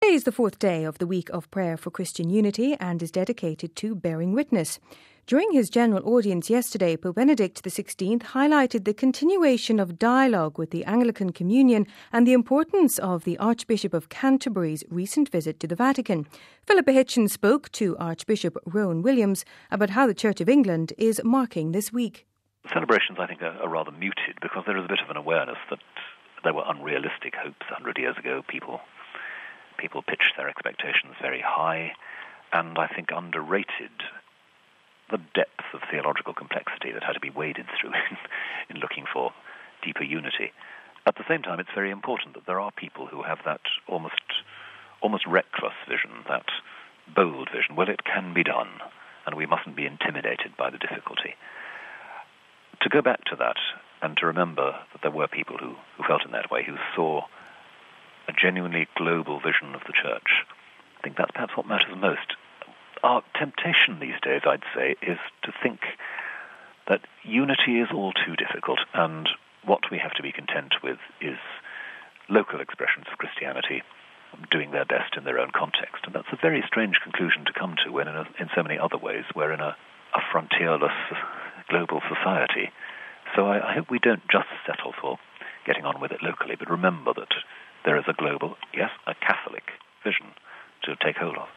Today is the fourth day of the Week of Prayer for Christian Unity and is dedicated to bearing witness. During his general audience yesterday, Pope Benedict XVI highlighted the continuation of dialogue with the Anglican Communion and the importance of the Archbishop of Canterbury's recent visit to the Vatican. Philippa Hitchens spoke to Archbishop Rowan Williams about how the Church of England is marking this week. Celebrations, I think, are rather muted because there is a bit of an awareness that there were unrealistic hopes 100 years ago. People pitched their expectations very high and I think underrated the depth of theological complexity that had to be waded through in looking for deeper unity. At the same time, it's very important that there are people who have that almost reckless vision, that bold vision. Well, it can be done, and we mustn't be intimidated by the difficulty. To go back to that and to remember that there were people who felt in that way, who saw a genuinely global vision of the Church, I think that's perhaps what matters most. Our temptation these days, I'd say, is to think that unity is all too difficult and what we have to be content with is local expressions of Christianity doing their best in their own context. And that's a very strange conclusion to come to when in so many other ways we're in a frontierless global society. So I hope we don't just settle for getting on with it locally, but remember that there is a global, yes, a Catholic vision to take hold of.